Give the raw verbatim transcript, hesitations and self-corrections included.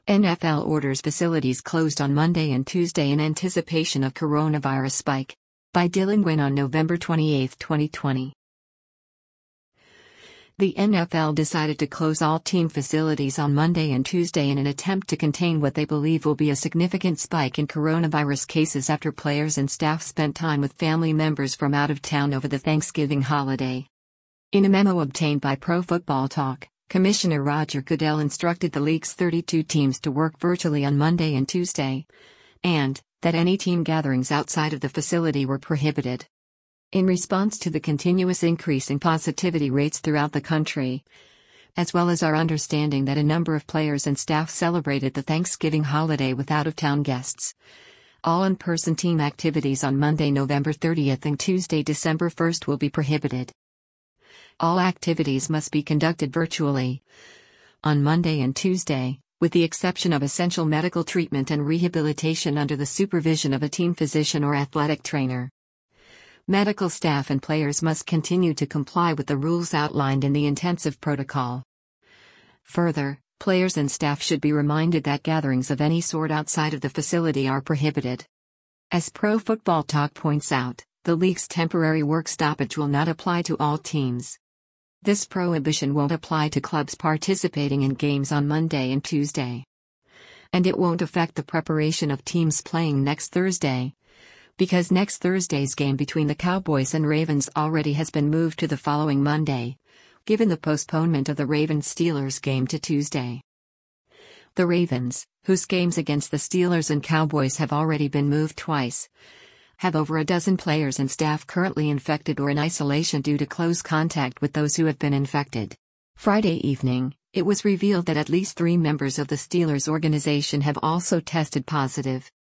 N F L orders facilities closed on Monday and Tuesday in anticipation of coronavirus spike. By Dylan Wynn on November twenty-eighth, twenty twenty. The N F L decided to close all team facilities on Monday and Tuesday in an attempt to contain what they believe will be a significant spike in coronavirus cases after players and staff spent time with family members from out of town over the Thanksgiving holiday. In a memo obtained by Pro Football Talk, Commissioner Roger Goodell instructed the league's thirty-two teams to work virtually on Monday and Tuesday, and that any team gatherings outside of the facility were prohibited. In response to the continuous increase in positivity rates throughout the country, as well as our understanding that a number of players and staff celebrated the Thanksgiving holiday with out-of-town guests, all in-person team activities on Monday, November thirtieth and Tuesday, December first will be prohibited. All activities must be conducted virtually on Monday and Tuesday, with the exception of essential medical treatment and rehabilitation under the supervision of a team physician or athletic trainer. Medical staff and players must continue to comply with the rules outlined in the intensive protocol. Further, players and staff should be reminded that gatherings of any sort outside of the facility are prohibited. As Pro Football Talk points out, the league's temporary work stoppage will not apply to all teams. This prohibition won't apply to clubs participating in games on Monday and Tuesday. And it won't affect the preparation of teams playing next Thursday, because next Thursday's game between the Cowboys and Ravens already has been moved to the following Monday, given the postponement of the Ravens-Steelers game to Tuesday. The Ravens, whose games against the Steelers and Cowboys have already been moved twice, have over a dozen players and staff currently infected or in isolation due to close contact with those who have been infected. Friday evening, it was revealed that at least three members of the Steelers organization have also tested positive.